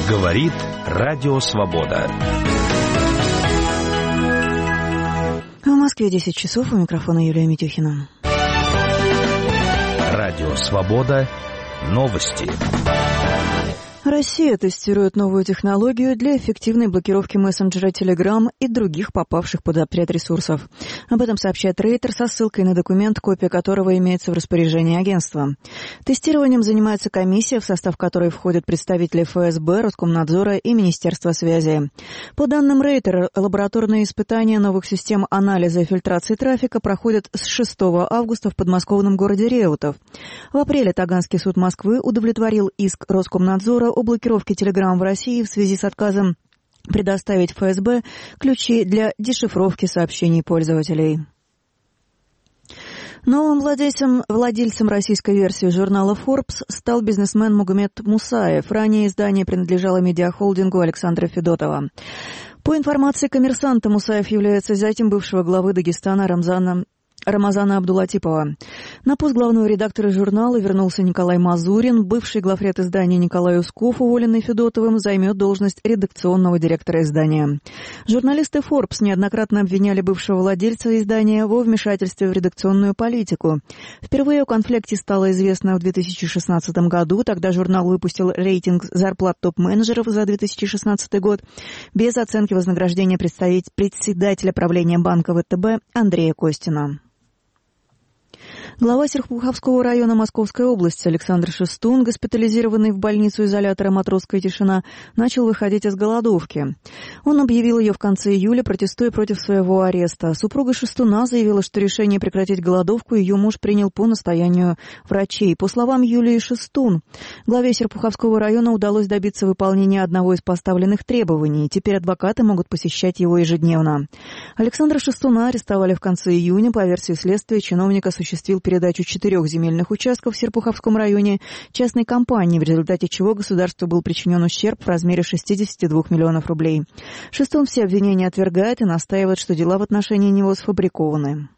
Говорит Радио Свобода. В Москве 10 часов. У микрофона Юлия Митюхина. Радио Свобода. Новости. Россия тестирует новую технологию для эффективной блокировки мессенджера Telegram и других попавших под запрет ресурсов. Об этом сообщает Рейтер со ссылкой на документ, копия которого имеется в распоряжении агентства. Тестированием занимается комиссия, в состав которой входят представители ФСБ, Роскомнадзора и Министерства связи. По данным Рейтер, лабораторные испытания новых систем анализа и фильтрации трафика проходят с 6 августа в подмосковном городе Реутов. В апреле Таганский суд Москвы удовлетворил иск Роскомнадзора о блокировке Telegram в России в связи с отказом предоставить ФСБ ключи для дешифровки сообщений пользователей. Новым владельцем российской версии журнала Forbes стал бизнесмен Магомед Мусаев. Ранее издание принадлежало медиахолдингу Александра Федотова. По информации «Коммерсанта», Мусаев является зятем бывшего главы Дагестана Рамазана Абдулатипова. На пост главного редактора журнала вернулся Николай Мазурин. Бывший главред издания Николай Усков, уволенный Федотовым, займет должность редакционного директора издания. Журналисты Forbes неоднократно обвиняли бывшего владельца издания во вмешательстве в редакционную политику. Впервые о конфликте стало известно в 2016 году. Тогда журнал выпустил рейтинг зарплат топ-менеджеров за 2016 год без оценки вознаграждения председателя правления банка ВТБ Андрея Костина. Глава Серпуховского района Московской области Александр Шестун, госпитализированный в больницу изолятора «Матросская тишина», начал выходить из голодовки. Он объявил ее в конце июля, протестуя против своего ареста. Супруга Шестуна заявила, что решение прекратить голодовку ее муж принял по настоянию врачей. По словам Юлии Шестун, главе Серпуховского района удалось добиться выполнения одного из поставленных требований. Теперь адвокаты могут посещать его ежедневно. Александра Шестуна арестовали в конце июня. По версии следствия, чиновник осуществил передачу 4 земельных участков в Серпуховском районе частной компании, в результате чего государству был причинен ущерб в размере 62 миллионов рублей. Шестун все обвинения отвергает и настаивает, что дела в отношении него сфабрикованы.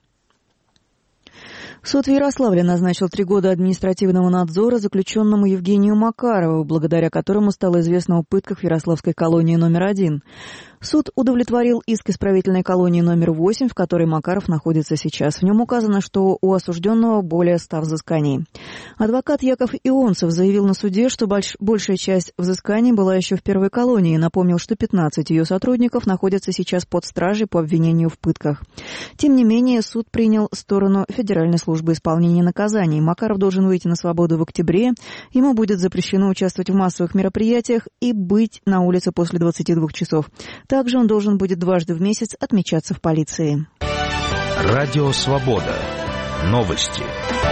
Суд в Ярославле назначил 3 года административного надзора заключенному Евгению Макарову, благодаря которому стало известно о пытках в Ярославской колонии номер 1. Суд удовлетворил иск исправительной колонии номер 8, в которой Макаров находится сейчас. В нем указано, что у осужденного более 100 взысканий. Адвокат Яков Ионцев заявил на суде, что большая часть взысканий была еще в первой колонии, и напомнил, что 15 ее сотрудников находятся сейчас под стражей по обвинению в пытках. Тем не менее, суд принял сторону Федеральной службы исполнения наказаний. Макаров должен выйти на свободу в октябре. Ему будет запрещено участвовать в массовых мероприятиях и быть на улице после 22 часов. Также он должен будет дважды в месяц отмечаться в полиции. Радио Свобода. Новости.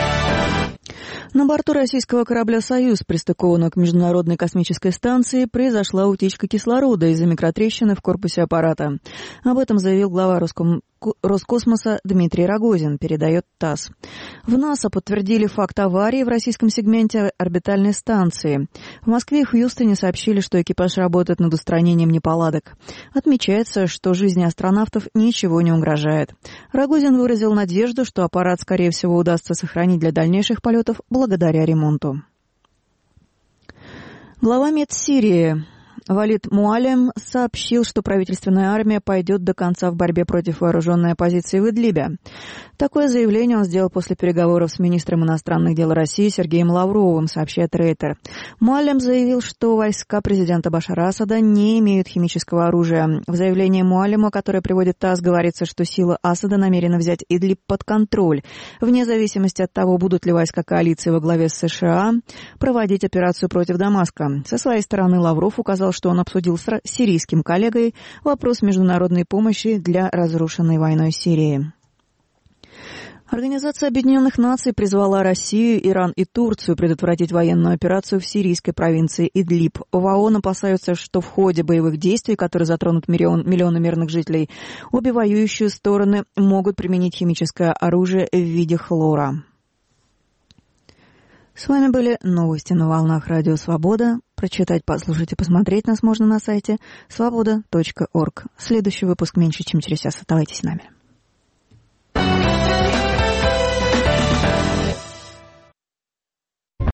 На борту российского корабля «Союз», пристыкованного к Международной космической станции, произошла утечка кислорода из-за микротрещины в корпусе аппарата. Об этом заявил глава Роскосмоса Дмитрий Рогозин, передает ТАСС. В НАСА подтвердили факт аварии в российском сегменте орбитальной станции. В Москве и Хьюстоне сообщили, что экипаж работает над устранением неполадок. Отмечается, что жизни астронавтов ничего не угрожает. Рогозин выразил надежду, что аппарат, скорее всего, удастся сохранить для дальнейших полетов благодаря ремонту. Глава МИД Сирии Валид Муалем сообщил, что правительственная армия пойдет до конца в борьбе против вооруженной оппозиции в Идлибе. Такое заявление он сделал после переговоров с министром иностранных дел России Сергеем Лавровым, сообщает Рейтер. Муалем заявил, что войска президента Башара Асада не имеют химического оружия. В заявлении Муалема, которое приводит ТАСС, говорится, что силы Асада намерены взять Идлиб под контроль, вне зависимости от того, будут ли войска коалиции во главе с США проводить операцию против Дамаска. Со своей стороны Лавров указал, что он обсудил с сирийским коллегой вопрос международной помощи для разрушенной войной Сирии. Организация Объединенных Наций призвала Россию, Иран и Турцию предотвратить военную операцию в сирийской провинции Идлиб. В ООН опасаются, что в ходе боевых действий, которые затронут миллионы мирных жителей, обе воюющие стороны могут применить химическое оружие в виде хлора. С вами были новости на волнах Радио Свобода. Прочитать, послушать и посмотреть нас можно на сайте svoboda.org. Следующий выпуск меньше, чем через час. Оставайтесь с нами.